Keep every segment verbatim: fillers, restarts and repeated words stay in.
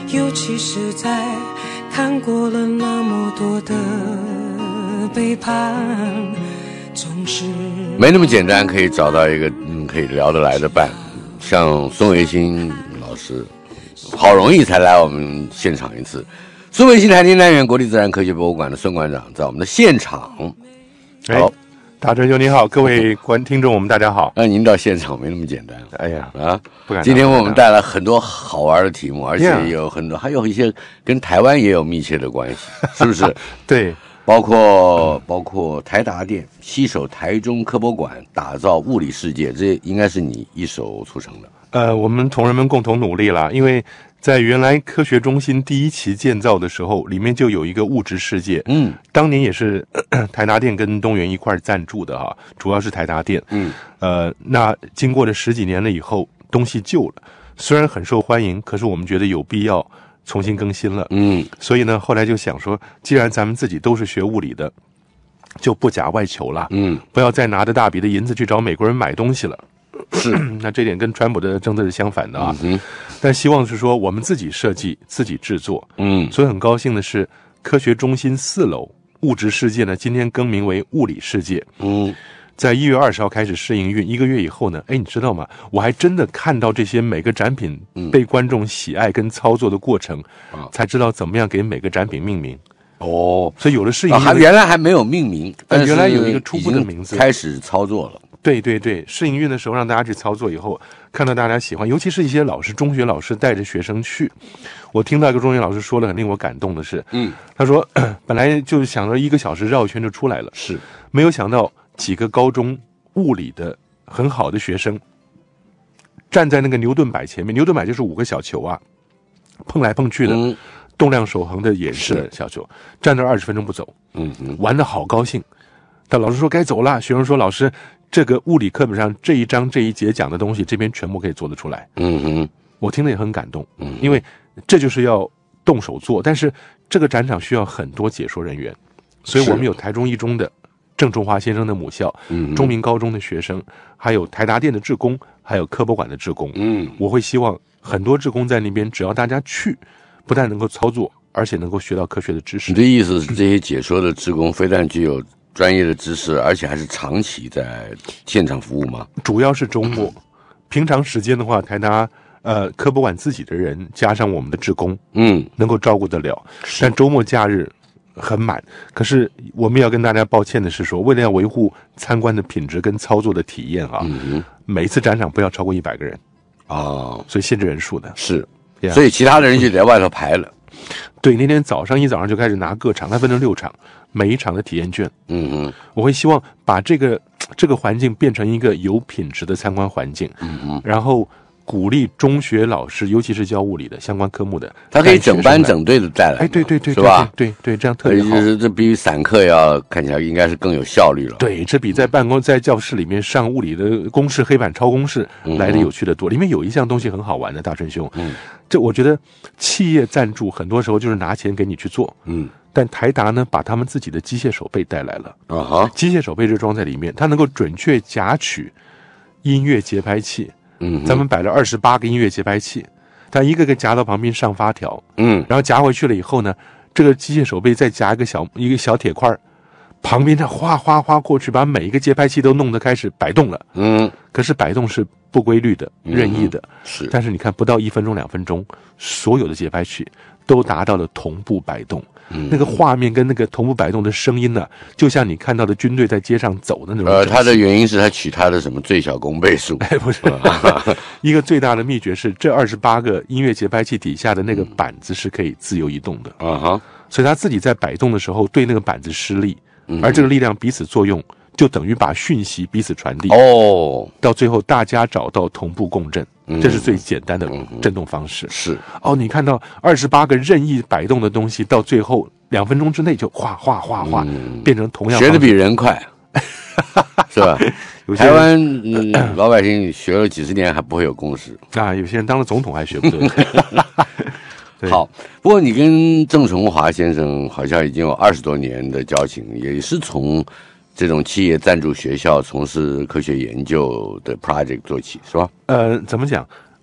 尤其是在看过了那么多的背叛，总是没那么简单可以找到一个嗯可以聊得来的伴，像孙维新老师好容易才来我们现场一次。孙维新台经单元国立自然科学博物馆的孙馆长在我们的现场。 好，大哲兄你好，各位观听众我们大家好。 那您到现场没那么简单， 哎呀啊， 不敢。 今天为我们带来很多好玩的题目，而且有很多，还有一些跟台湾也有密切的关系，是不是？ 对， 包括包括台达电携手台中科博馆打造物理世界，这应该是你一手促成的。 呃，我们同仁们共同努力了，因为在原来科学中心第一期建造的时候，里面就有一个物质世界。嗯，当年也是咳咳台达电跟东元一块赞助的哈，主要是台达电。嗯，呃，那经过了十几年了以后，东西旧了，虽然很受欢迎，可是我们觉得有必要重新更新了。嗯，所以呢，后来就想说，既然咱们自己都是学物理的，就不假外求了。嗯，不要再拿着大笔的银子去找美国人买东西了。 是， 那这点跟川普的政策是相反的啊。嗯，但希望是说我们自己设计、自己制作。嗯，所以很高兴的是，科学中心四楼物质世界呢，今天更名为物理世界。嗯，在一月二十号开始试营运，一个月以后呢，哎，你知道吗？我还真的看到这些每个展品被观众喜爱跟操作的过程，嗯、才知道怎么样给每个展品命名。 哦， 所以有了试营运、 啊，原来还没有命名，但原来有一个初步的名字， 开始操作了。 对对对，试营运的时候让大家去操作以后，看到大家喜欢，尤其是一些老师，中学老师带着学生去。我听到一个中学老师说了很令我感动的是，嗯，他说本来就想着一个小时绕一圈就出来了， 是没有想到几个高中物理的很好的学生站在那个牛顿摆前面，牛顿摆就是五个小球啊，碰来碰去的，嗯、动量守恒的演示的小球，站那二十分钟不走，嗯嗯，玩得好高兴。但老师说该走了，学生说老师，这个物理课本上这一章这一节讲的东西，这边全部可以做得出来。嗯哼，我听了也很感动，嗯，因为这就是要动手做，但是这个展场需要很多解说人员，所以我们有台中一中的郑中华先生的母校，嗯，中明高中的学生，还有台达电的志工，还有科博馆的志工，嗯，我会希望很多志工在那边，只要大家去，不但能够操作，而且能够学到科学的知识。 你的意思是，这些解说的志工非但具有专业的知识，而且还是长期在现场服务吗？ 主要是周末，平常时间的话，台达呃科博馆自己的人加上我们的志工，嗯，能够照顾得了。但周末假日很满。可是我们要跟大家抱歉的是说，为了要维护参观的品质跟操作的体验啊，嗯、每一次展场不要超过一百个人啊、哦，所以限制人数的是，所以其他的人就在外头排了。 对，那天早上一早上就开始拿各场，它分成六场，每一场的体验券。嗯嗯，我会希望把这个这个环境变成一个有品质的参观环境。嗯嗯，然后鼓励中学老师，尤其是教物理的相关科目的， 他可以整班整队的带来。 哎，对对对， 是吧？ 对 对, 对, 对，这样特别好。 就是这比散课要看起来应该是更有效率了。 对，这比在办公在教室里面上物理的公式、黑板抄公式来的有趣的多。嗯、里面有一项东西很好玩的，大春兄。嗯。这我觉得企业赞助很多时候就是拿钱给你去做，嗯，但台达呢把他们自己的机械手背带来了，啊哈，机械手背就装在里面，它能够准确夹取音乐节拍器，嗯，咱们摆了二十八个音乐节拍器，它一个个夹到旁边上发条，嗯，然后夹回去了以后呢，这个机械手背再夹一个小一个小铁块，旁边它哗哗哗过去，把每一个节拍器都弄得开始摆动了，嗯，可是摆动是不规律的、任意的，嗯、是。但是你看，不到一分钟、两分钟，所有的节拍器都达到了同步摆动。嗯、那个画面跟那个同步摆动的声音呢、啊，就像你看到的军队在街上走的那种。 呃，它的原因是它取它的什么最小公倍数？ 哎，不是，一个最大的秘诀是这二十八个音乐节拍器底下的那个板子是可以自由移动的。啊哈、嗯，所以他自己在摆动的时候对那个板子施力，嗯、而这个力量彼此作用。就等于把讯息彼此传递哦，到最后大家找到同步共振，嗯、这是最简单的振动方式。 是哦，你看到二十八个任意摆动的东西，到最后两分钟之内就哗哗哗哗、嗯、变成同样学得比人快，是吧？台湾、嗯、老百姓学了几十年还不会有共识啊，有些人当了总统还学不对。 好，不过你跟郑崇华先生好像已经有二十多年的交情，也是从这种企业赞助学校从事科学研究的 project 做起，是吧？ 呃，怎么讲？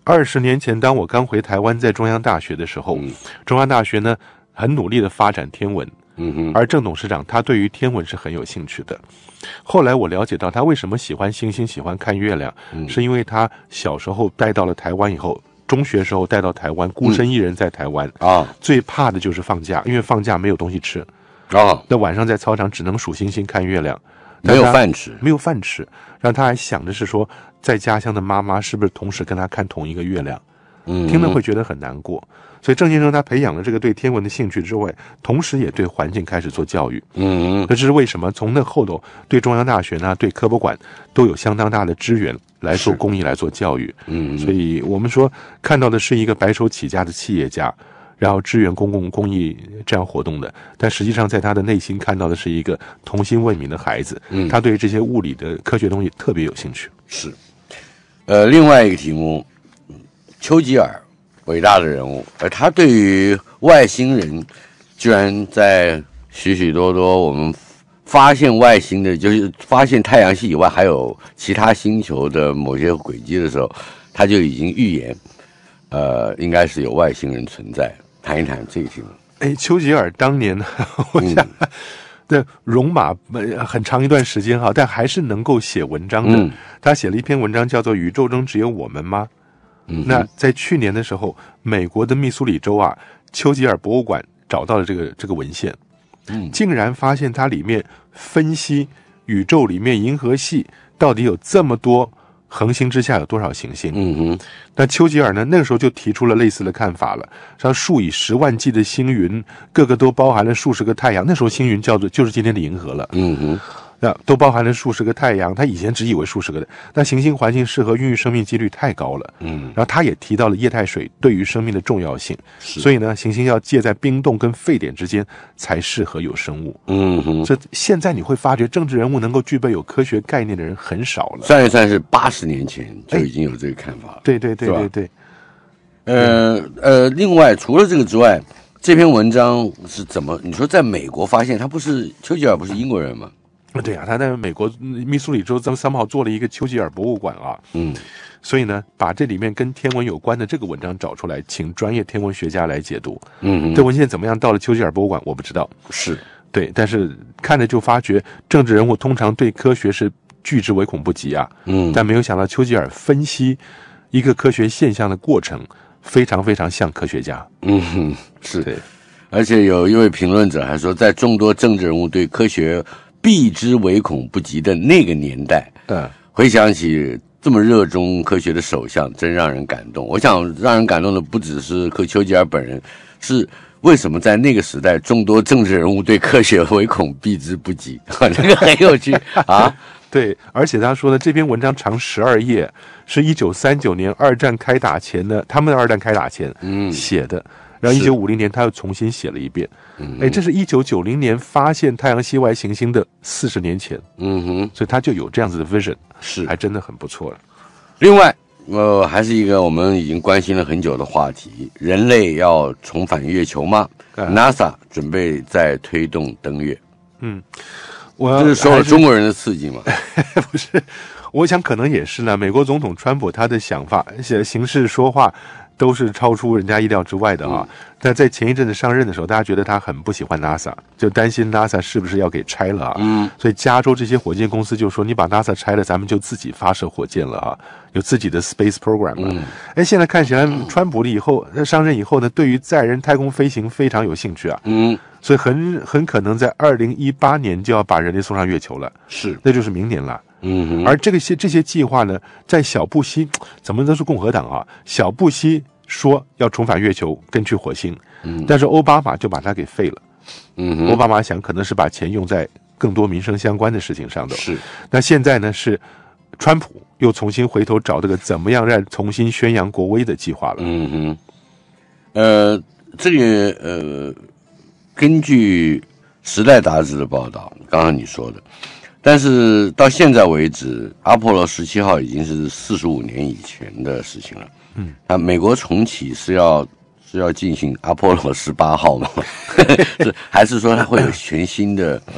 二十年前，当我刚回台湾，在中央大学的时候，嗯、中央大学呢很努力的发展天文， 嗯哼， 而郑董事长他对于天文是很有兴趣的。后来我了解到他为什么喜欢星星，喜欢看月亮，嗯、是因为他小时候带到了台湾以后。中学时候带到台湾，孤身一人在台湾、 嗯、啊， 最怕的就是放假，因为放假没有东西吃啊。 那晚上在操场只能数星星看月亮， 没有饭吃， 没有饭吃。让他还想的是说，在家乡的妈妈是不是同时跟他看同一个月亮？ 嗯， 听了会觉得很难过。所以郑先生他培养了这个对天文的兴趣之外，同时也对环境开始做教育。 嗯， 这是为什么？从那后头对中央大学呢，对科博馆都有相当大的支援来做公益，来做教育。 嗯， 所以我们说看到的是一个白手起家的企业家，然后支援公共公益这样活动的，但实际上在他的内心看到的是一个童心未泯的孩子。 嗯， 他对这些物理的科学东西特别有兴趣。 是，呃，另外一个题目，丘吉尔。伟大的人物，而他对于外星人，居然在许许多多我们发现外星的，就是发现太阳系以外还有其他星球的某些轨迹的时候，他就已经预言，呃，应该是有外星人存在。谈一谈这个题目。 哎，丘吉尔当年呢，我想。嗯对，戎马很长一段时间哈，但还是能够写文章的。 嗯、 他写了一篇文章，叫做《宇宙中只有我们吗》。 嗯、 那在去年的时候，美国的密苏里州啊，丘吉尔博物馆找到了这个这个文献， 嗯， 竟然发现它里面分析宇宙里面银河系到底有这么多恒星之下有多少行星。 嗯哼， 那丘吉尔呢，那个时候就提出了类似的看法了，说数以十万计的星云，各个都包含了数十个太阳。那时候星云叫做就是今天的银河了。 嗯哼。 那都包含了数十个太阳，他以前只以为数十个的。那行星环境适合孕育生命几率太高了， 嗯， 然后他也提到了液态水对于生命的重要性，所以呢，行星要介在冰冻跟沸点之间才适合有生物。 嗯哼， 所以现在你会发觉，政治人物能够具备有科学概念的人很少了。 算一算是八十年前就已经有这个看法了。 对对对对对。 呃呃，另外除了这个之外，这篇文章是怎么？你说在美国发现，他不是丘吉尔不是英国人吗？ 对啊，他在美国密苏里州三号做了一个丘吉尔博物馆啊， 嗯， 所以呢，把这里面跟天文有关的这个文章找出来，请专业天文学家来解读。 嗯， 这文献怎么样？到了丘吉尔博物馆，我不知道。 是对，但是看着就发觉，政治人物通常对科学是拒之唯恐不及啊。 嗯， 但没有想到丘吉尔分析一个科学现象的过程，非常非常像科学家。 嗯，是对， 而且有一位评论者还说，在众多政治人物对科学避之唯恐不及的那个年代， 嗯， 回想起这么热衷科学的首相，真让人感动。我想让人感动的不只是丘吉尔本人，是为什么在那个时代，众多政治人物对科学唯恐避之不及？这个很有趣啊。 对，而且他说的这篇文章长十二页，是一九三九年二战开打前的，他们的二战开打前嗯写的。然后一九五零年他又重新写了一遍， 嗯， 哎，这是一九九零年发现太阳系外行星的四十年前， 嗯哼， 所以他就有这样子的 vision， 是还真的很不错了。 另外，呃，还是一个我们已经关心了很久的话题：人类要重返月球吗、嗯、？NASA 准备在推动登月。 嗯，我这是受了中国人的刺激吗？ 不是，我想可能也是呢。美国总统川普他的想法、行事说话都是超出人家意料之外的啊！但、嗯、在前一阵子上任的时候，大家觉得他很不喜欢 NASA， 就担心 NASA 是不是要给拆了啊？ 嗯， 所以加州这些火箭公司就说：“你把 NASA 拆了，咱们就自己发射火箭了啊，有自己的 space program 了。”哎、嗯，现在看起来，川普以后上任以后呢，对于载人太空飞行非常有兴趣啊。 嗯， 所以很很可能在二零一八年就要把人类送上月球了。 是， 那就是明年了。 嗯， 而这个些这些计划呢，在小布希怎么都是共和党啊，小布希说要重返月球跟去火星， 嗯， 但是奥巴马就把它给废了。 嗯， 奥巴马想可能是把钱用在更多民生相关的事情上的。 是，那现在呢是川普又重新回头找这个怎么样让重新宣扬国威的计划了。 嗯哼，呃，这个呃，根据《时代》杂志的报道，刚刚你说的。但是到现在为止，阿波罗十七号已经是四十五年以前的事情了。 嗯， 啊，美国重启是要是要进行阿波罗十八号吗？是还是说它会有全新的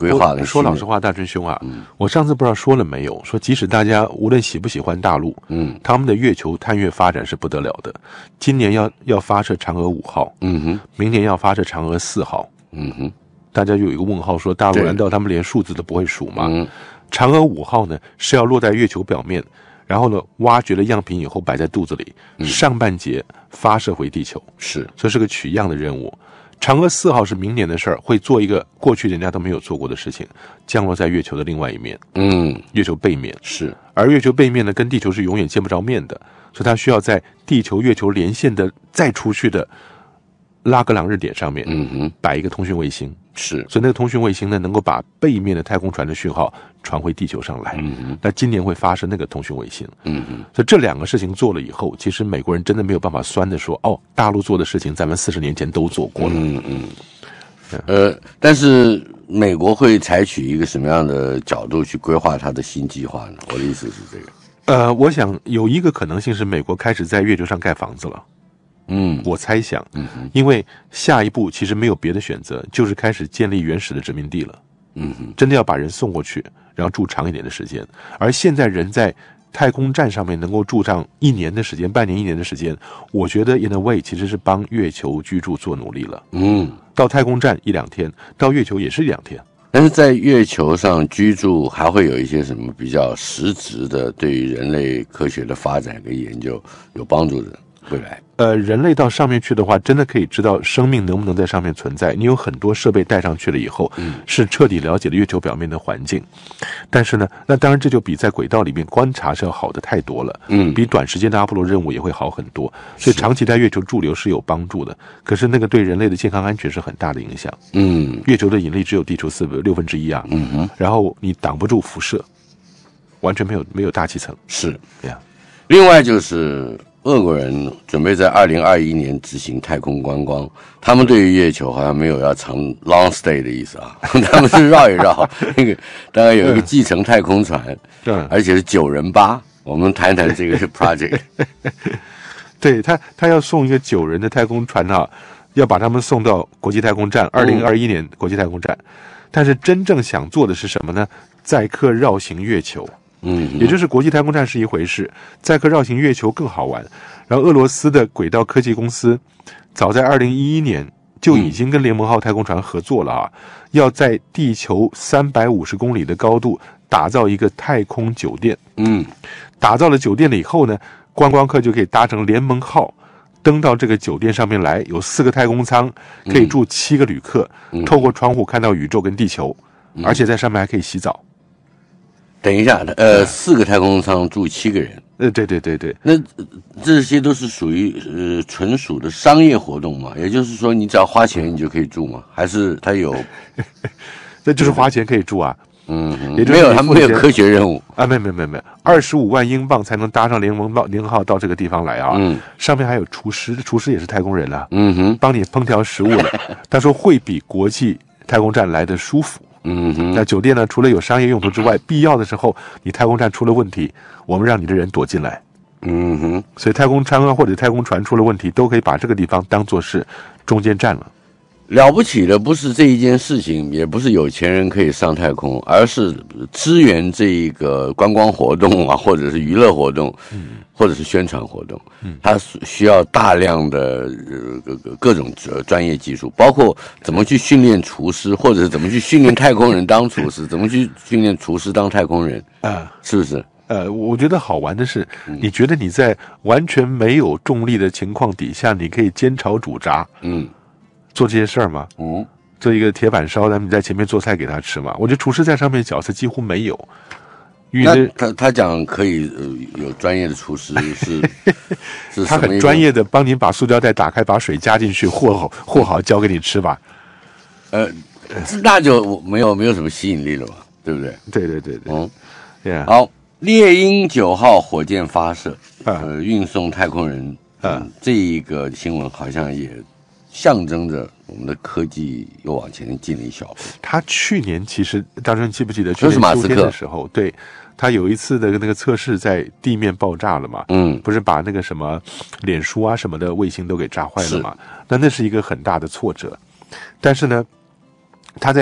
规划跟说老实话，大春兄啊，嗯、我上次不知道说了没有，说即使大家无论喜不喜欢大陆，嗯，他们的月球探月发展是不得了的。今年要要发射嫦娥五号，嗯哼，明年要发射嫦娥四号，嗯哼，大家就有一个问号，说大陆难道他们连数字都不会数吗？嗯，嫦娥五号呢是要落在月球表面。然后呢，挖掘了样品以后摆在肚子里，嗯、上半截发射回地球， 是， 这是个取样的任务。嫦娥四号是明年的事儿，会做一个过去人家都没有做过的事情，降落在月球的另外一面，嗯，月球背面是， 而月球背面呢，跟地球是永远见不着面的，所以它需要在地球月球连线的再出去的拉格朗日点上面，嗯哼，摆一个通讯卫星。 是， 所以那个通讯卫星呢，能够把背面的太空船的讯号传回地球上来。嗯哼，那今年会发射那个通讯卫星。嗯哼，所以这两个事情做了以后，其实美国人真的没有办法酸的说，哦，大陆做的事情咱们四十年前都做过了。嗯嗯。 呃，但是美国会采取一个什么样的角度去规划它的新计划呢？我的意思是这个。 呃，我想有一个可能性是美国开始在月球上盖房子了。嗯，我猜想，嗯，因为下一步其实没有别的选择，就是开始建立原始的殖民地了。嗯哼，真的要把人送过去，然后住长一点的时间。而现在人在太空站上面能够住上一年的时间，半年一年的时间，我觉得 in a way 其实是帮月球居住做努力了。嗯，到太空站一两天，到月球也是一两天。 但是在月球上居住还会有一些什么比较实质的对于人类科学的发展跟研究有帮助的未来？ 呃，人类到上面去的话，真的可以知道生命能不能在上面存在。你有很多设备带上去了以后，嗯，是彻底了解了月球表面的环境。但是呢，那当然这就比在轨道里面观察是要好的太多了，嗯，比短时间的阿波罗任务也会好很多。所以长期在月球驻留是有帮助的，可是那个对人类的健康安全是很大的影响。嗯，月球的引力只有地球四六分之一啊，嗯哼，然后你挡不住辐射，完全没有没有大气层。 是这样。另外就是俄国人准备在二零二一年执行太空观光，他们对于月球好像没有要长 long stay 的意思啊，他们是绕一绕，那个大概有一个继承太空船，对，而且是九人八。我们谈谈这个 project。 对他，他要送一个九人的太空船啊，要把他们送到国际太空站，二零二一年国际太空站。但是真正想做的是什么呢？载客绕行月球。嗯，也就是国际太空站是一回事，载客绕行月球更好玩。然后俄罗斯的轨道科技公司早在二零一一年就已经跟联盟号太空船合作了啊，嗯、要在地球三百五十公里的高度打造一个太空酒店。嗯，打造了酒店了以后呢，观光客就可以搭乘联盟号登到这个酒店上面来，有四个太空舱，可以住七个旅客，嗯、透过窗户看到宇宙跟地球，嗯、而且在上面还可以洗澡。 等一下，呃，四个太空舱住七个人， 呃，对对对对， 那这些都是属于呃纯属的商业活动嘛？也就是说，你只要花钱你就可以住吗？还是它有？ 那就是花钱可以住啊。 嗯，也没有，他们没有科学任务啊，没有没有没有没有，二十五万英镑才能搭上联盟联盟号到这个地方来啊。嗯，上面还有厨师，厨师也是太空人啊。嗯哼，帮你烹调食物的。他说会比国际太空站来的舒服。嗯哼，那酒店呢？除了有商业用途之外，必要的时候，你太空站出了问题，我们让你的人躲进来。嗯哼，所以太空舱啊或者太空船出了问题，都可以把这个地方当作是中间站了。 了不起的不是这一件事情，也不是有钱人可以上太空，而是支援这一个观光活动啊，或者是娱乐活动，嗯、或者是宣传活动，嗯、它需要大量的呃各种专业技术，包括怎么去训练厨师，或者是怎么去训练太空人当厨师，怎么去训练厨师当太空人啊，是不是？ 呃，我觉得好玩的是，你觉得你在完全没有重力的情况底下，你可以煎炒煮炸，嗯。做这些事儿吗？嗯，做一个铁板烧，咱们在前面做菜给他吃嘛。我觉得厨师在上面角色几乎没有。 那他他讲可以、呃、有专业的厨师是是他很专业的帮您把塑胶袋打开，把水加进去，和好和好交给你吃吧。 呃，那就没有没有什么吸引力了吧？对不对？ 对对对对。嗯， yeah. 好，猎鹰九号火箭发射，呃，运送太空人，嗯，这一个新闻好像也象征着我们的科技又往前进了一小步。 他去年其实，大家记不记得去年秋天的时候，对他有一次的那个测试在地面爆炸了嘛？嗯，不是把那个什么脸书啊什么的卫星都给炸坏了嘛？那那是一个很大的挫折。但是呢，他在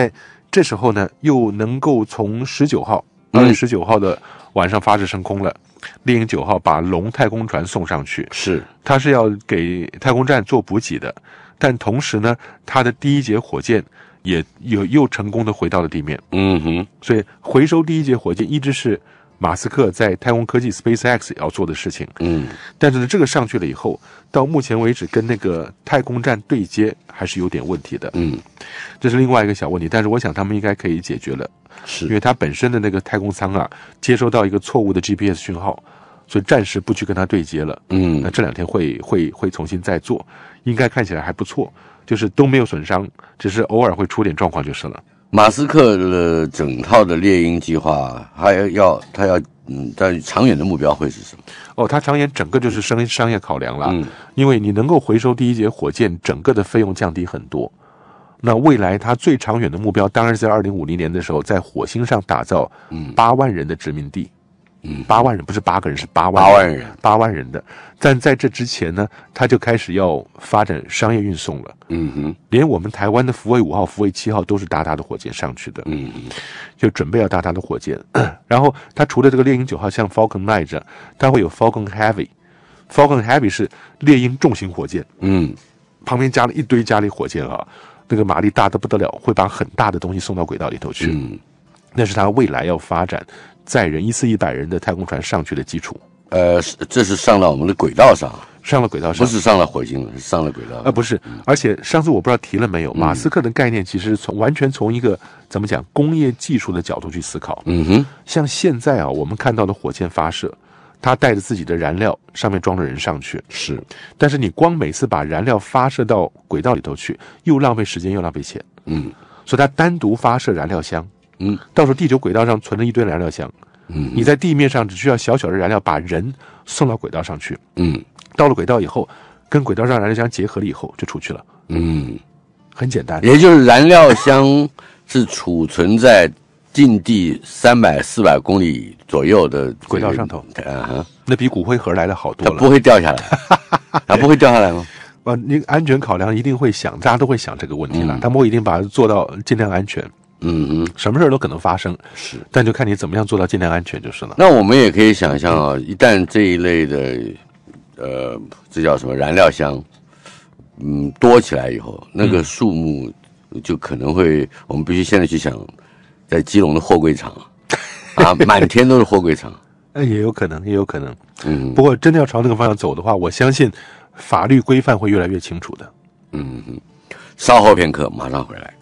这时候呢，又能够从十九号，二月十九号的晚上发射升空了。猎鹰九号把龙太空船送上去， 是它是要给太空站做补给的，但同时呢，它的第一节火箭也有又成功的回到了地面。 嗯哼， 所以回收第一节火箭一直是马斯克在太空科技 SpaceX 要做的事情。 嗯， 但是呢，这个上去了以后，到目前为止跟那个太空站对接还是有点问题的。 嗯， 这是另外一个小问题，但是我想他们应该可以解决了。 是因为它本身的那个太空舱啊，接收到一个错误的 G P S 讯号，所以暂时不去跟它对接了。 嗯， 那这两天会会会重新再做，应该看起来还不错，就是都没有损伤，只是偶尔会出点状况就是了。 马斯克的整套的猎鹰计划，还要他要嗯，但长远的目标会是什么？ 哦，它长远整个就是商商业考量了， 嗯， 因为你能够回收第一节火箭，整个的费用降低很多。那未来它最长远的目标，当然是在二零五零年的时候，在火星上打造八万人的殖民地。 嗯， 八万人不是八个人，是八万八万人， 八万人的。但在这之前呢，他就开始要发展商业运送了。 嗯哼， 连我们台湾的福卫五号、福卫七号都是大大的火箭上去的。 嗯哼， 就准备要大大的火箭。然后它除了这个猎鹰九号像 Falcon nine 这样，它会有 Falcon Heavy。Falcon Heavy 是猎鹰重型火箭， 嗯， 旁边加了一堆加力火箭啊，那个马力大得不得了，会把很大的东西送到轨道里头去。 嗯， 那是它未来要发展载人一次一百人的太空船上去的基础。 呃，这是上到我们的轨道上， 上了轨道上， 不是上了火星了，是上了轨道。 呃，不是，而且上次我不知道提了没有，马斯克的概念其实从完全从一个怎么讲工业技术的角度去思考。 嗯哼， 像现在啊，我们看到的火箭发射，它带着自己的燃料，上面装着人上去， 是， 但是你光每次把燃料发射到轨道里头去，又浪费时间又浪费钱。 嗯， 所以它单独发射燃料箱， 嗯， 到时候地球轨道上存了一堆燃料箱。 嗯， 你在地面上只需要小小的燃料把人送到轨道上去， 嗯， 到了轨道以后，跟轨道上燃料箱结合了以后就出去了， 嗯， 很简单。 也就是燃料箱是储存在近地三百四百公里左右的轨道上头， 嗯哼， 那比骨灰盒来的好多了。 它不会掉下来，它不会掉下来吗？ 呃，你安全考量一定会想，大家都会想这个问题了， 嗯、 他们会一定把它做到尽量安全。 嗯嗯， 什么事都可能发生， 是， 但就看你怎么样做到尽量安全就是了。 那我们也可以想象啊，一旦这一类的，呃，这叫什么燃料箱，嗯，多起来以后，那个数目就可能会，嗯、我们必须现在去想，在基隆的货柜场啊，满天都是货柜场， 呃，也有可能，也有可能。 嗯， 不过真的要朝那个方向走的话，我相信法律规范会越来越清楚的。 嗯哼，稍后片刻，马上回来。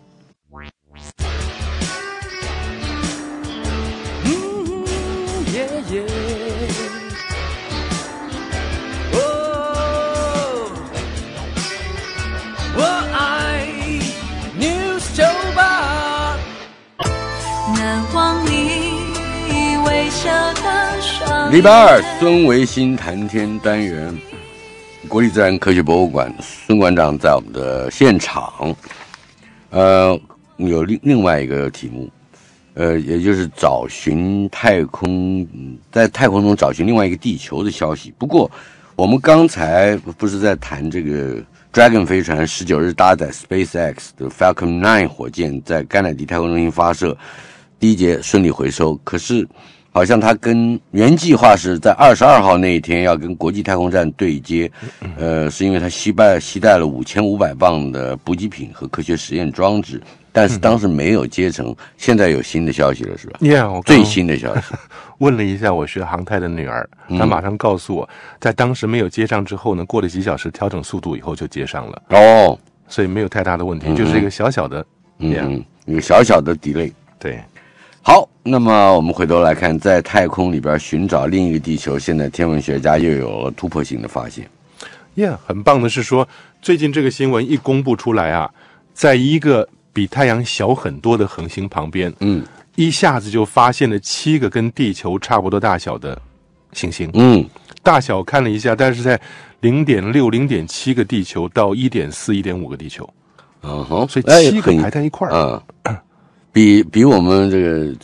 礼拜二，孙维新谈天单元，国立自然科学博物馆，孙馆长在我们的现场。呃，有另另外一个题目，呃，也就是找寻太空，在太空中找寻另外一个地球的消息。不过，我们刚才不是在谈这个 Dragon 飞船十九日搭载 SpaceX 的 Falcon nine 火箭在甘乃迪太空中心发射，第一节顺利回收，可是好像他跟原计划是在二十二号那一天要跟国际太空站对接，呃，是因为他携带携带了五千五百磅的补给品和科学实验装置，但是当时没有接成，现在有新的消息了，是吧？ Yeah， 我最新的消息。 问了一下我学航太的女儿，她马上告诉我，在当时没有接上之后呢，过了几小时调整速度以后就接上了。 哦， 所以没有太大的问题，嗯、就是一个小小的， 嗯， yeah, 一个小小的 delay。 对。 好，那么我们回头来看，在太空里边寻找另一个地球，现在天文学家又有了突破性的发现。 Yeah， 很棒的是说，最近这个新闻一公布出来啊，在一个比太阳小很多的恒星旁边， 嗯， 一下子就发现了七个跟地球差不多大小的行星。 嗯， 大小看了一下，但是在零点六、零点七个地球到一点四、一点五个地球。 嗯哼， 所以七个排在一块儿。 嗯。比比我们这个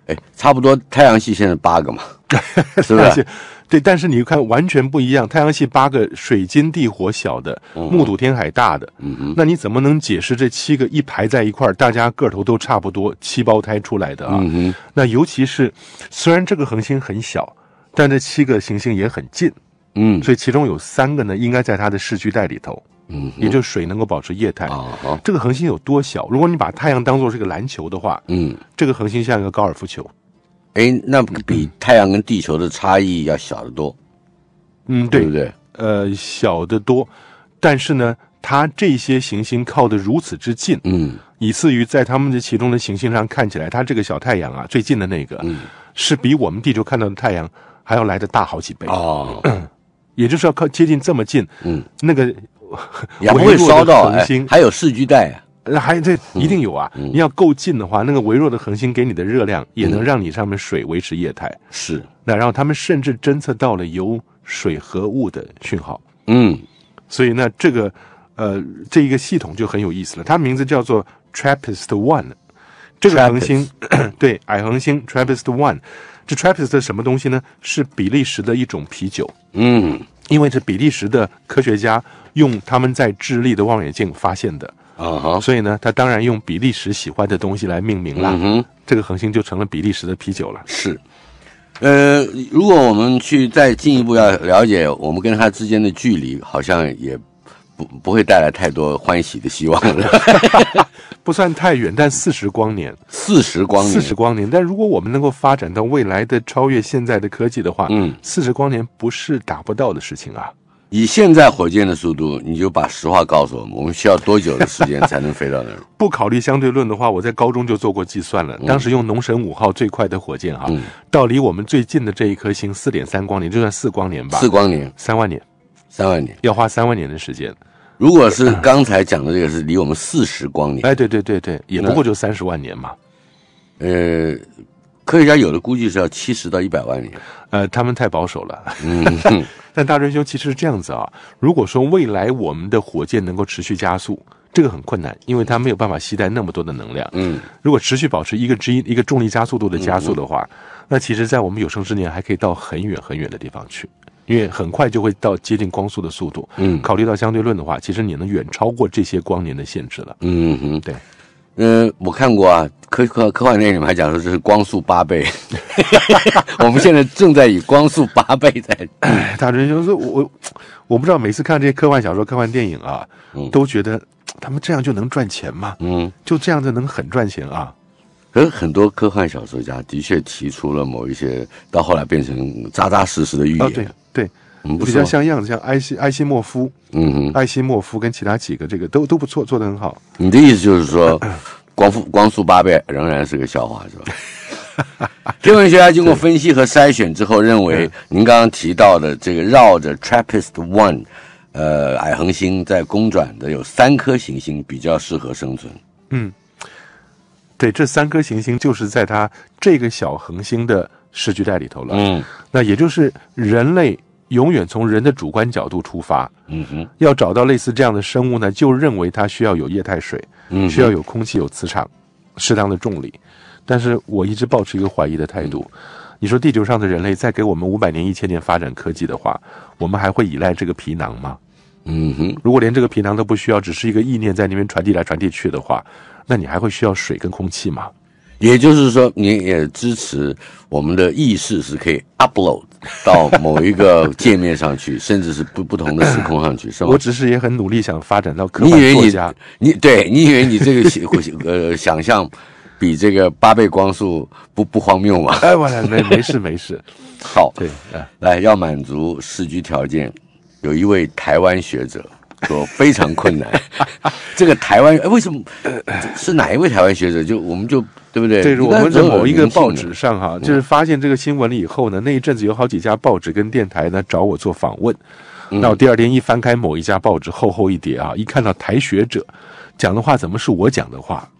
哎，差不多太阳系现在八个嘛，是不是？ 对，但是你看完全不一样。太阳系八个水金地火小的，木土天海大的， 嗯、 那你怎么能解释这七个一排在一块儿，大家个头都差不多，七胞胎出来的啊？ 嗯、 那尤其是虽然这个恒星很小，但这七个行星也很近， 嗯， 所以其中有三个呢，应该在它的视距带里头， 嗯， 也就是水能够保持液态。 哦、 这个恒星有多小？如果你把太阳当作是个篮球的话， 嗯， 这个恒星像一个高尔夫球。 哎，那比太阳跟地球的差异要小得多。 嗯，对， 对不对？ 呃，小得多，但是呢，它这些行星靠得如此之近， 嗯， 以至于在它们的其中的行星上看起来，它这个小太阳啊，最近的那个， 嗯， 是比我们地球看到的太阳还要来得大好几倍哦。 也就是要靠接近这么近， 嗯， 那个也不会烧到恒星、 哎，还有视距带啊。 还这一定有啊！ 嗯、 你要够近的话，那个微弱的恒星给你的热量也能让你上面水维持液态。 嗯、是， 那然后他们甚至侦测到了由水合物的讯号。 嗯， 所以呢，这个呃，这一个系统就很有意思了。它名字叫做 TRAPPIST one。这个恒星，对，矮恒星 TRAPPIST one。这 TRAPPIST 是什么东西呢？是比利时的一种啤酒。 嗯， 因为这比利时的科学家用他们在智利的望远镜发现的。 啊、uh 所以呢，他当然用比利时喜欢的东西来命名了。 嗯哼， 这个恒星就成了比利时的啤酒了。 是，呃，如果我们去再进一步要了解我们跟它之间的距离，好像也不不会带来太多欢喜的希望了。 不算太远，但四十光年， 四十光年， 四十光年。但如果我们能够发展到未来的超越现在的科技的话， 嗯， 四十光年不是达不到的事情啊。 以现在火箭的速度，你就把实话告诉我们，我们需要多久的时间才能飞到那儿？ 不考虑相对论的话，我在高中就做过计算了。 嗯、 当时用农神五号最快的火箭哈、啊嗯， 到离我们最近的这一颗星四点三光年，就算四光年吧。 四光年， 三万年， 三万年， 要花三万年的时间。 如果是刚才讲的这个是离我们四十光年， 哎，对对对对，也不过就三十万年嘛。 呃。科学家有的估计是要七十到一百万年， 呃，他们太保守了。 嗯， 但大真兄其实是这样子啊，如果说未来我们的火箭能够持续加速，这个很困难，因为它没有办法携带那么多的能量。 嗯， 如果持续保持一个 g 一个重力加速度的加速的话，嗯、那其实在我们有生之年还可以到很远很远的地方去，因为很快就会到接近光速的速度。 嗯， 考虑到相对论的话，其实你能远超过这些光年的限制了。 嗯哼， 对。 嗯、呃，我看过啊，科科科幻电影里面还讲说这是光速八倍，我们现在正在以光速八倍在。 哎，大真兄说，我我不知道每次看这些科幻小说、科幻电影啊， 嗯、 都觉得他们这样就能赚钱吗？ 嗯， 就这样子能很赚钱啊？ 可是很多科幻小说家的确提出了某一些，到后来变成扎扎实实的预言。 哦，对对。 嗯、 比较像样子，像埃西埃西莫夫， 嗯哼， 埃西莫夫跟其他几个这个都都不错，做得很好。 你的意思就是说，光速光速八倍仍然是个笑话，是吧？天文学家经过分析和筛选之后，认为您刚刚提到的这个绕着 TRAPPIST one， 呃，矮恒星在公转的有三颗行星比较适合生存。 嗯，对，这三颗行星就是在它这个小恒星的视距带里头了。 嗯， 那也就是人类。永远从人的主观角度出发， 嗯哼， 要找到类似这样的生物呢，就认为它需要有液态水， 嗯， 需要有空气、有磁场、适当的重力。但是我一直抱持一个怀疑的态度。嗯、你说地球上的人类再给我们五百年、一千年发展科技的话，我们还会依赖这个皮囊吗？ 嗯哼， 如果连这个皮囊都不需要，只是一个意念在那边传递来传递去的话，那你还会需要水跟空气吗？ 也就是说，你也支持我们的意识是可以 upload 到某一个界面上去，甚至是不不同的时空上去，是吗？ 我只是也很努力想发展到科幻作家。 你以为你，你对你以为你这个呃想象比这个八倍光速不不荒谬吗？ 哎，我来没没事没事。 好， 对，哎、 来要满足视居条件，有一位台湾学者。说非常困难，这个台湾为什么是哪一位台湾学者？就我们就对不对？ 这是我们在某一个报纸上哈，就是发现这个新闻了以后呢，那一阵子有好几家报纸跟电台呢找我做访问。 嗯、 那我第二天一翻开某一家报纸，厚厚一叠啊，一看到台学者讲的话，怎么是我讲的话？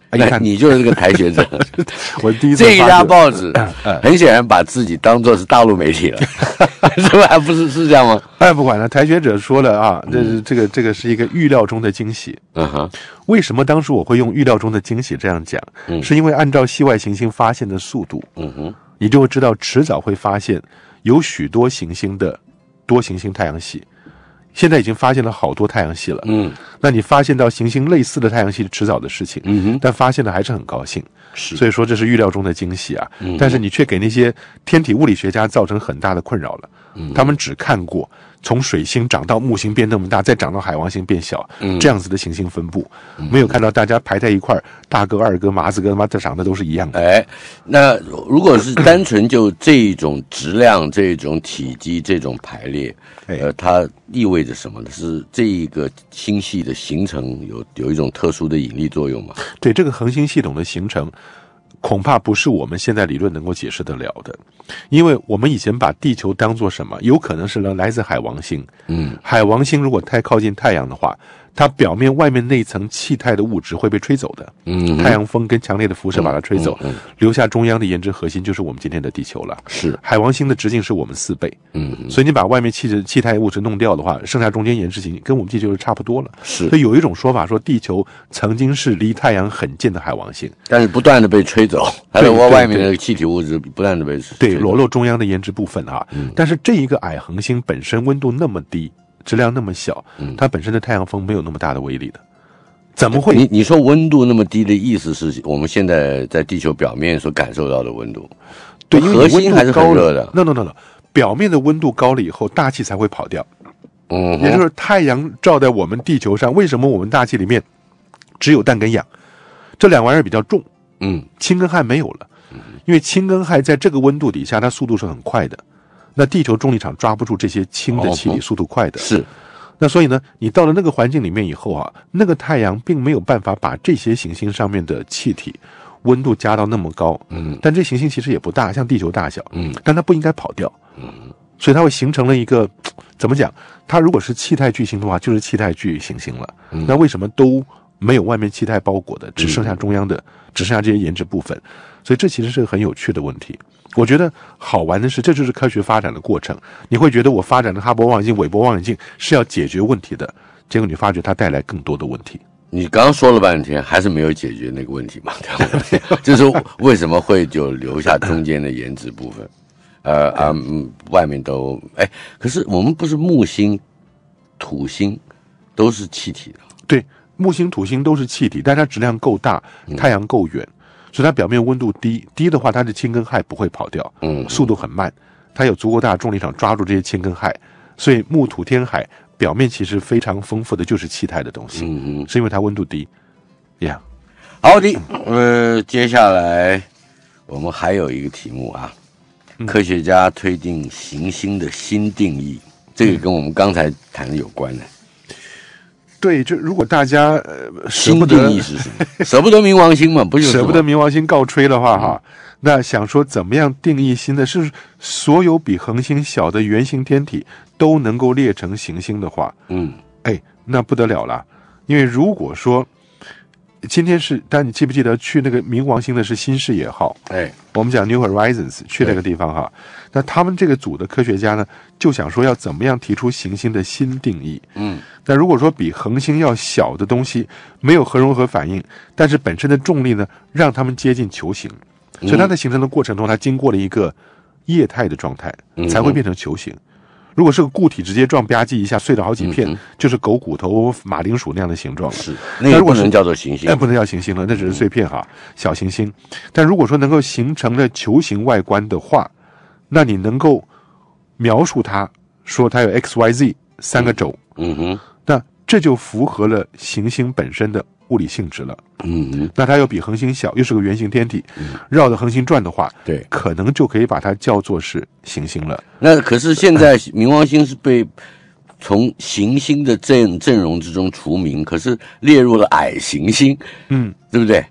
一看你就是这个台学者。 我第一次这一家报纸嗯很显然把自己当作是大陆媒体了，是吧？还不是是这样吗？ 哎，不管了，台学者说了啊，这是这个这个是一个预料中的惊喜。 嗯哼， 为什么当时我会用预料中的惊喜这样讲？ 嗯是因为按照系外行星发现的速度， 嗯哼， 你就会知道迟早会发现有许多行星的多行星太阳系。现在已经发现了好多太阳系了， 嗯， 那你发现到行星类似的太阳系是迟早的事情， 嗯哼， 但发现了还是很高兴， 是， 所以说这是预料中的惊喜啊。 嗯、 但是你却给那些天体物理学家造成很大的困扰了，嗯、他们只看过从水星长到木星变那么大，再长到海王星变小，嗯、这样子的行星分布，嗯、没有看到大家排在一块儿，大哥、二哥、麻子哥他妈这长得都是一样的。 哎，那如果是单纯就这种质量、这种体积、这种排列，呃，它意味着什么呢？是这一个星系的形成有有一种特殊的引力作用吗？ 对，这个恒星系统的形成，恐怕不是我们现在理论能够解释得了的，因为我们以前把地球当作什么？有可能是来自海王星。嗯，海王星如果太靠近太阳的话，它表面外面那层气态的物质会被吹走的。嗯，太阳风跟强烈的辐射把它吹走，嗯嗯嗯、留下中央的岩质核心，就是我们今天的地球了。 是， 海王星的直径是我们四倍。嗯，所以你把外面气质气态物质弄掉的话，剩下中间岩质型跟我们地球就差不多了。 是， 所以有一种说法说，地球曾经是离太阳很近的海王星， 但是不断的被吹走，还有外面的气体物质不断的被吹走， 对，裸露中央的岩质部分啊。嗯，但是这一个矮恒星本身温度那么低，质量那么小，它本身的太阳风没有那么大的威力的。怎么会？ 你你说温度那么低的意思是我们现在在地球表面所感受到的温度？ 对，因为核心还是很热的。 no no no no， 表面的温度高了以后，大气才会跑掉。 嗯， 也就是太阳照在我们地球上，为什么我们大气里面只有氮跟氧？这两玩意儿比较重， 嗯， 氢跟氦没有了，因为氢跟氦在这个温度底下，它速度是很快的。那地球重力场抓不住这些氢的气体，速度快的。 是。 那所以呢，你到了那个环境里面以后啊，那个太阳并没有办法把这些行星上面的气体温度加到那么高，嗯，但这行星其实也不大，像地球大小，嗯，但它不应该跑掉，嗯，所以它会形成了一个怎么讲？它如果是气态巨星的话，就是气态巨行星了。嗯、那为什么都没有外面气态包裹的，只剩下中央的，嗯、只剩下这些岩质部分？所以这其实是个很有趣的问题。我觉得好玩的是，这就是科学发展的过程。你会觉得我发展的哈勃望远镜、韦伯望远镜是要解决问题的，结果你发觉它带来更多的问题。 你刚刚说了半天，还是没有解决那个问题嘛？就是为什么会就留下中间的岩质部分？呃啊、嗯，外面都哎，可是我们不是木星、土星都是气体的？ 对，木星、土星都是气体，但它质量够大，太阳够远。嗯，所以它表面温度低，低的话，它的氢跟氦不会跑掉，嗯，速度很慢，它有足够大的重力场抓住这些氢跟氦，所以木土天海表面其实非常丰富的就是气态的东西，嗯，是因为它温度低，呀、 yeah 。好的，呃，接下来我们还有一个题目啊，嗯、科学家推定行星的新定义，这个跟我们刚才谈的有关的。 对，就如果大家呃舍不得，新定义是什么？舍不得冥王星嘛，不就是舍不得冥王星告吹的话哈，嗯、那想说怎么样定义新的？是所有比恒星小的圆形天体都能够列成行星的话，嗯，哎，那不得了了。因为如果说今天是，但你记不记得去那个冥王星的是新视野号？哎，我们讲 New Horizons 去那个地方哈，那他们这个组的科学家呢，就想说要怎么样提出行星的新定义。嗯，那如果说比恒星要小的东西没有核融合反应，但是本身的重力呢，让它们接近球形，所以它在形成的过程中，它经过了一个液态的状态，才会变成球形。如果是个固体，直接撞吧唧一下碎了好几片，嗯、就是狗骨头、马铃薯那样的形状。 是，那个不能叫做行星， 那不能叫行星了，那只是碎片哈，小行星。但如果说能够形成了球形外观的话，那你能够描述它，说它有 X Y Z 三个轴，嗯哼，那这就符合了行星本身的物理性质了。嗯哼，那它又比恒星小，又是个圆形天体，嗯、绕着恒星转的话， 对， 可能就可以把它叫做是行星了。 那可是现在冥王星是被从行星的阵阵容之中除名，可是列入了矮行星，嗯，对不对？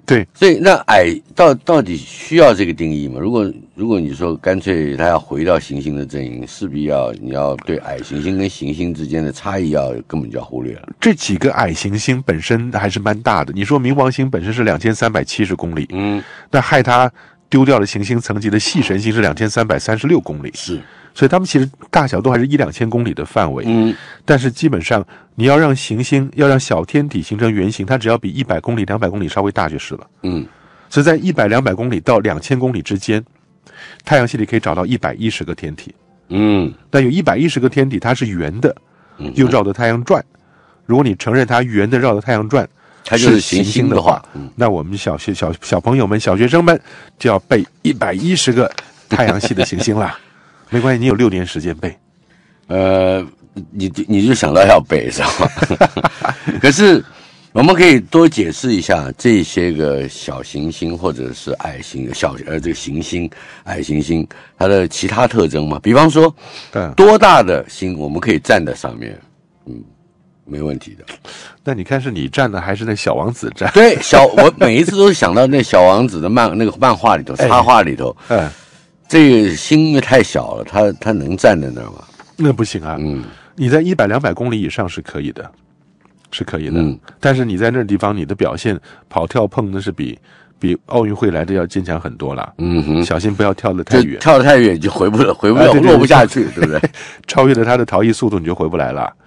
对， 所以那矮到到底需要这个定义吗？如果如果你说干脆他要回到行星的阵营，势必要你要对矮行星跟行星之间的差异要根本就要忽略了。 这几个矮行星本身还是蛮大的。你说冥王星本身是两千三百七十公里， 嗯， 那害它丢掉了行星层级的系神星是两千三百三十六公里， 是， 所以它们其实大小都还是一两千公里的范围。 嗯， 但是基本上你要让行星要让小天体形成圆形，它只要比一百公里、两百公里稍微大就是了。 嗯， 所以在一百、两百公里到两千公里之间，太阳系里可以找到一百一十个天体。 嗯， 但有一百一十个天体它是圆的，又绕着太阳转。如果你承认它圆的绕着太阳转， 它就是行星的话， 嗯、那我们小学小小朋友们、小学生们就要背一百一十个太阳系的行星啦。没关系，你有六年时间背。 呃，你你就想到要背是吧？可是我们可以多解释一下这些个小行星或者是矮行小呃这个行星矮行星它的其他特征吗？比方说， 嗯， 多大的星我们可以站在上面？嗯。没问题的。 那你看是你站的还是那小王子站？ 对，小我每一次都想到那小王子的漫那个漫画里头插画里头， 哎，哎这个星因为太小了，它它能站在那儿吗？ 那不行啊。 嗯， 你在一百两百公里以上是可以的，是可以的。 嗯， 但是你在那地方，你的表现跑跳碰那是比比奥运会来的要坚强很多了。 嗯哼， 小心不要跳得太远， 跳得太远就回不了，回不了， 哎、对对对落不下去，对不对？ 超越了它的逃逸速度，你就回不来了。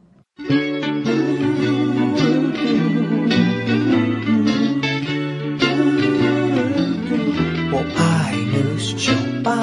我爱的是酒吧。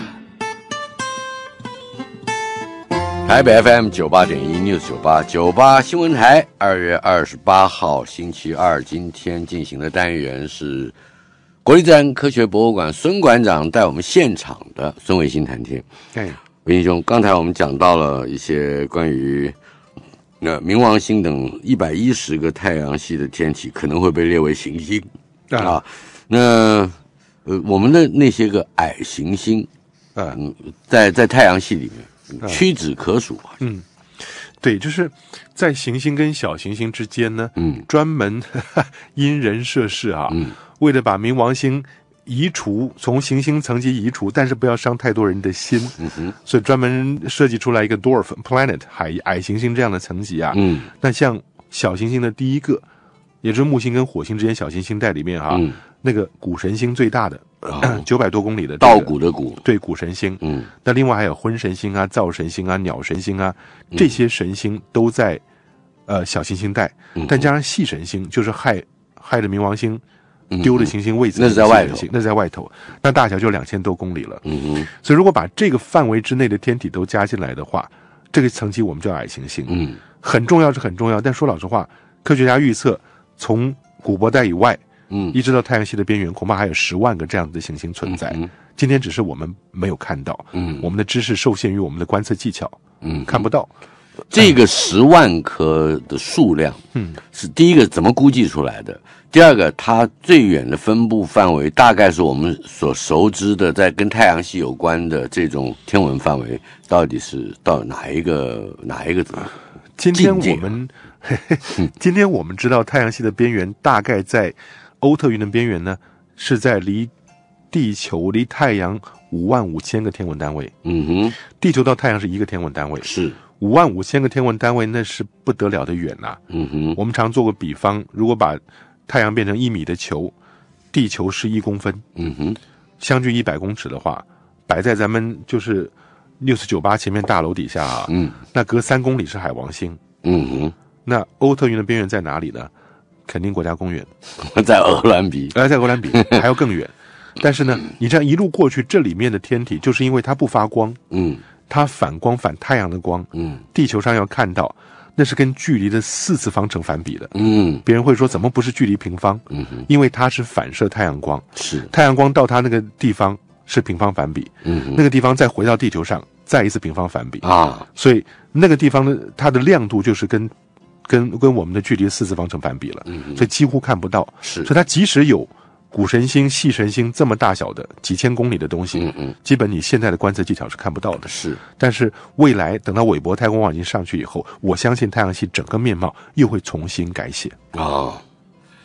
台北 F M 九八点一 News 九八九八新闻台，二月二十八号星期二，今天进行的单元是国立自然科学博物馆孙馆长带我们现场的孙维新谈天。 对， 维新兄，刚才我们讲到了一些关于那冥王星等一百一十个太阳系的天体可能会被列为行星啊，啊那呃我们的那些个矮行星，嗯，在在太阳系里面。屈指可数啊！ 嗯，对，就是在行星跟小行星之间呢， 嗯， 专门呵呵因人设事啊， 嗯， 为了把冥王星移除，从行星层级移除，但是不要伤太多人的心， 嗯哼， 所以专门设计出来一个 dwarf planet 矮矮行星这样的层级啊， 嗯， 那像小行星的第一个，也就是木星跟火星之间小行星带里面啊， 嗯，那个谷神星最大的。九百、哦、多公里的、 稻谷的谷， 对，谷神星。嗯，那另外还有婚神星啊、灶神星啊、鸟神星啊，这些神星都在呃小行星带，嗯、但加上系神星，就是害害的冥王星丢的行星位置、 嗯，那是在外头， 那是在外头，那大小就两千多公里了。 嗯哼， 所以如果把这个范围之内的天体都加进来的话，这个层级我们叫矮行星。 嗯， 很重要是很重要，但说老实话，科学家预测从古柏带以外。嗯，一直到太阳系的边缘，恐怕还有十万个这样子的行星存在。嗯，今天只是我们没有看到。嗯，我们的知识受限于我们的观测技巧。嗯，看不到。 这个十万颗的数量，嗯，是第一个怎么估计出来的？第二个，它最远的分布范围大概是我们所熟知的，在跟太阳系有关的这种天文范围，到底是到哪一个哪一个？ 今天我们，嘿嘿今天我们知道太阳系的边缘大概在。欧特云的边缘呢，是在离地球、离太阳五万五千个天文单位。 嗯哼， 地球到太阳是一个天文单位， 是五万五千个天文单位，那是不得了的远呐、啊。 嗯哼， 我们常做个比方，如果把太阳变成一米的球，地球是一公分， 嗯哼， 相距一百公尺的话，摆在咱们就是六四九八前面大楼底下啊， 嗯， 那隔三公里是海王星。 嗯哼， 那欧特云的边缘在哪里呢？肯定国家公园， 在鹅銮鼻， 呃，在鹅銮鼻还要更远。但是呢，你这样一路过去，这里面的天体就是因为它不发光， 嗯， 它反光反太阳的光， 嗯， 地球上要看到，那是跟距离的四次方成反比的， 嗯， 别人会说怎么不是距离平方？ 嗯哼， 因为它是反射太阳光， 是太阳光到它那个地方是平方反比， 嗯， 那个地方再回到地球上再一次平方反比啊， 所以那个地方的它的亮度就是跟。跟跟我们的距离四次方成反比了， 嗯， 所以几乎看不到。 是， 所以它即使有谷神星、系神星这么大小的几千公里的东西， 嗯嗯， 基本你现在的观测技巧是看不到的。 是， 但是未来等到韦伯太空望远镜上去以后，我相信太阳系整个面貌又会重新改写。 哦，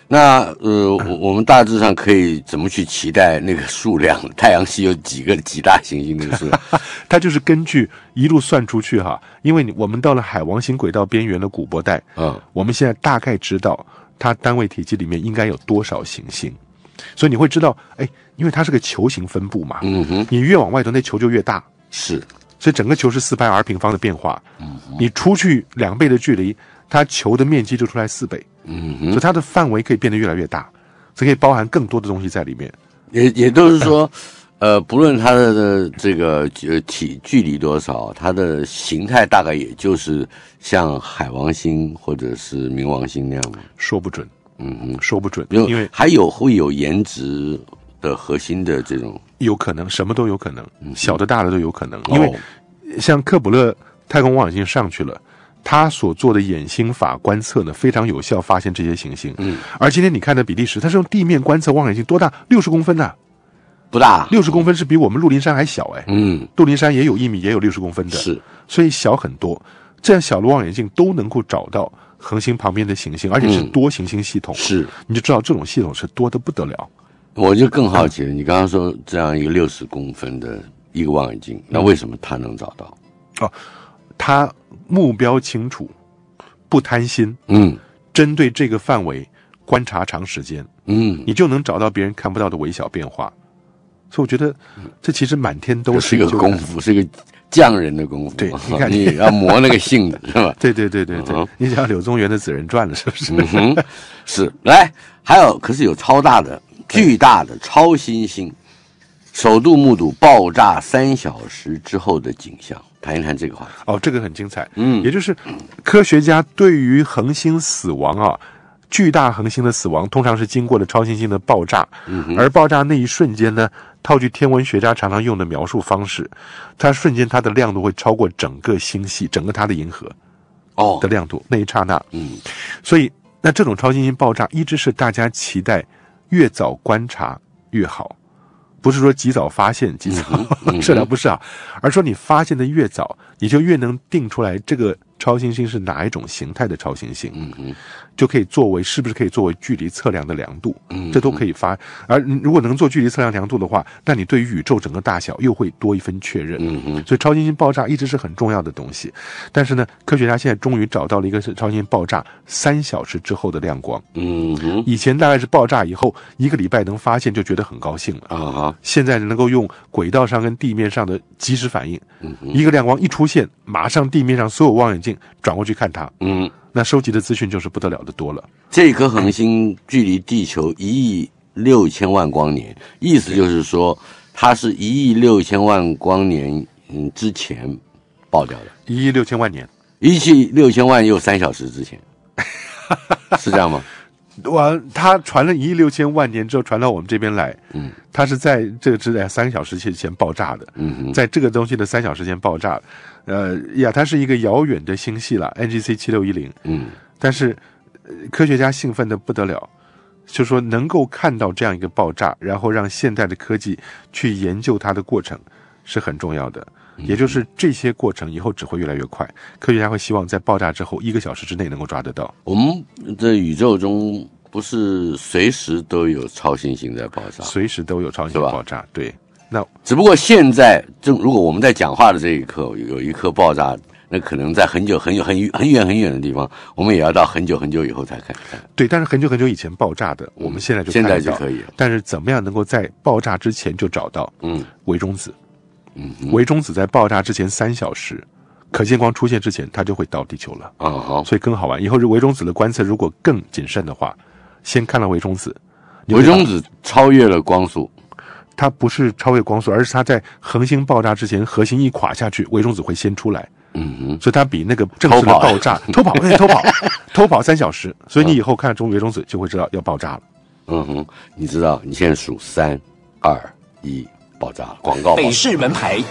那呃，我我们大致上可以怎么去期待那个数量？太阳系有几个几大行星的数量？ 它就是根据一路算出去哈，因为我们到了海王星轨道边缘的古柏带，嗯，我们现在大概知道它单位体积里面应该有多少行星，所以你会知道，哎，因为它是个球形分布嘛，嗯哼，你越往外头，那球就越大， 是， 所以整个球是四派 r 平方的变化，嗯，你出去两倍的距离，它球的面积就出来四倍。嗯，所以它的范围可以变得越来越大，所以可以包含更多的东西在里面。 也也都是说，呃，不论它的这个呃体距离多少，它的形态大概也就是像海王星或者是冥王星那样吗？ 说不准，嗯嗯，说不准， 因为还有会有颜值的核心的这种， 有可能什么都有可能，小的大的都有可能，因为像克卜勒太空望远镜上去了。他所做的眼星法观测呢，非常有效，发现这些行星。嗯，而今天你看的比利时，它是用地面观测望远镜，多大？六十公分呐、啊， 不大。 六十公分是比我们鹿林山还小哎。嗯，鹿林山也有一米，也有六十公分的， 是， 所以小很多。这样小的望远镜都能够找到恒星旁边的行星，而且是多行星系统。 嗯、是， 你就知道这种系统是多得不得了。 我就更好奇了，你刚刚说这样一个六十公分的一个望远镜，那为什么它能找到？ 哦。他目标清楚，不贪心，嗯，针对这个范围观察长时间，嗯，你就能找到别人看不到的微小变化。所以我觉得这其实满天都是一个功夫，是一个匠人的功夫。 对，你看你要磨那个性子是吧？ 对对对对对，嗯、你讲柳宗元的《紫人传》了，是不是？嗯哼，是。来，还有可是有超大的、巨大的超新星，首度目睹爆炸三小时之后的景象。谈一谈这个话题哦，这个很精彩。嗯，也就是科学家对于恒星死亡啊，巨大恒星的死亡通常是经过了超新星的爆炸，嗯、而爆炸那一瞬间呢，套句天文学家常常用的描述方式，它瞬间它的亮度会超过整个星系，整个它的银河哦的亮度，那一刹那，嗯，所以那这种超新星爆炸一直是大家期待越早观察越好。不是说及早发现及早射了，不是啊，而说你发现的越早，你就越能定出来这个超新星是哪一种形态的超新星，嗯嗯，就可以作为是不是可以作为距离测量的量度，嗯，这都可以发。而如果能做距离测量量度的话，那你对于宇宙整个大小又会多一分确认，嗯嗯。所以超新星爆炸一直是很重要的东西，但是呢，科学家现在终于找到了一个是超新星爆炸三小时之后的亮光，嗯哼。以前大概是爆炸以后一个礼拜能发现就觉得很高兴了啊哈，现在能够用轨道上跟地面上的即时反应，嗯，一个亮光一出现，马上地面上所有望远镜转过去看它，嗯，那收集的资讯就是不得了的多了。 这颗恒星距离地球一亿六千万光年，意思就是说，它是一亿六千万光年嗯之前爆掉的， 一亿六千万年， 一亿六千万又三小时之前，是这样吗？ 完，它传了一亿六千万年之后传到我们这边来，嗯，它是在这个之在三个小时前爆炸的，嗯，在这个东西的三小时前爆炸，呃呀，它是一个遥远的星系了 ，N G C 七六一零，嗯，但是、呃、科学家兴奋的不得了，就说能够看到这样一个爆炸，然后让现代的科技去研究它的过程是很重要的。也就是这些过程以后只会越来越快，科学家会希望在爆炸之后一个小时之内能够抓得到。 我们在宇宙中不是随时都有超新星在爆炸， 随时都有超新星爆炸，对。那只不过现在正如果我们在讲话的这一刻有一颗爆炸，那可能在很久很久很很远很远的地方，我们也要到很久很久以后才看看。 对，但是很久很久以前爆炸的，我们现在就看得到， 现在就可以了。 但是怎么样能够在爆炸之前就找到？嗯，微中子。嗯，微中子在爆炸之前三小时，可见光出现之前，它就会到地球了。啊、哦，所以更好玩。以后是微中子的观测，如果更谨慎的话，先看到微中子。 微中子超越了光速， 它不是超越光速，而是它在恒星爆炸之前，核心一垮下去，微中子会先出来。嗯哼，所以它比那个正式的爆炸偷跑，偷跑，偷跑，偷跑三小时。所以你以后看中微中子，就会知道要爆炸了。 嗯哼，你知道，你现在数三二一。爆炸了！广告。 北市门牌